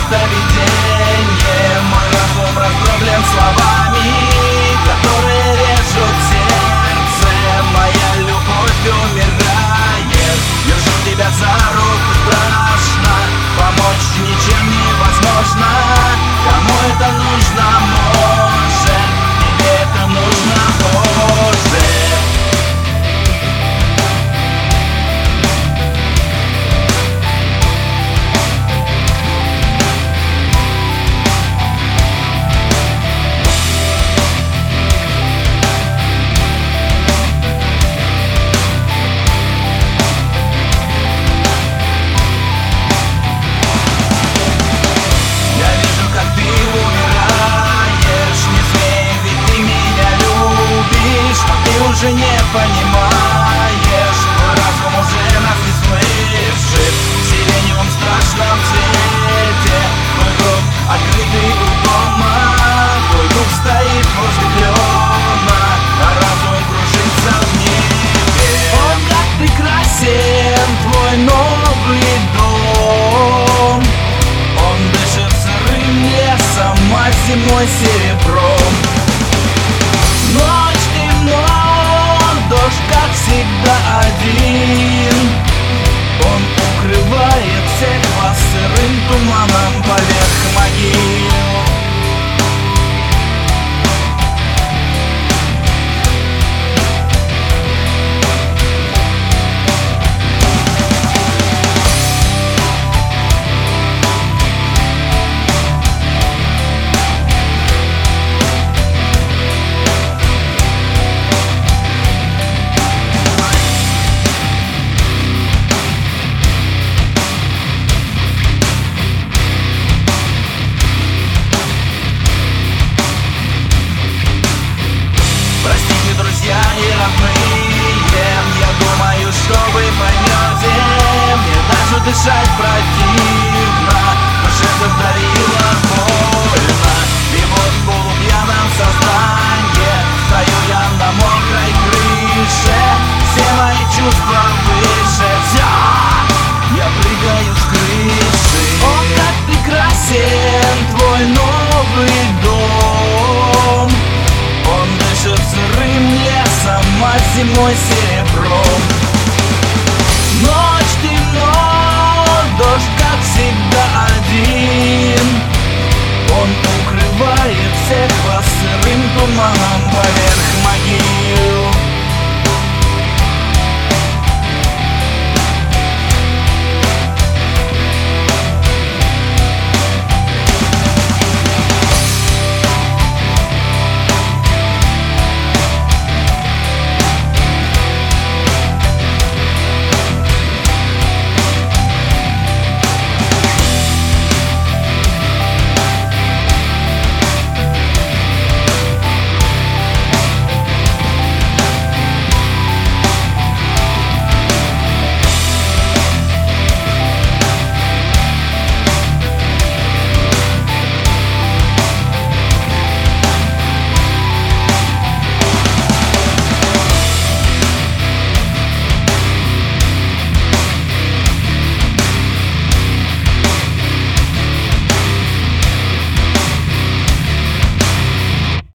это видение. Мой разум раздроблен словами, которые режут сердце. Моя любовь умирает. Держу тебя за руку, страшно. Помочь ничем невозможно. Кому это нужно, может. Тебе это нужно, Боже. Уже не понимаешь, твой разум уже нас не слышит. В сиреневом страшном цвете твой гроб открытый у дома. Твой дух стоит возле клена, а разум кружится в небе. О, как прекрасен твой новый дом. Он дышит сырым лесом, а зимой серебром. Ночь темно, дождь, как всегда, один. Он укрывает всех вас сырым туманом поверх могил. Друзья и родные, я думаю, что вы поймете. Мне даже дышать противно, душе задавило больно. И вот в полупьяном сознании стою я на мокрой крыше. Все мои чувства выше, все, я прыгаю с крыши. О, как прекрасен твой новый дом. Он дышит сырым лесом, а зимой серебром.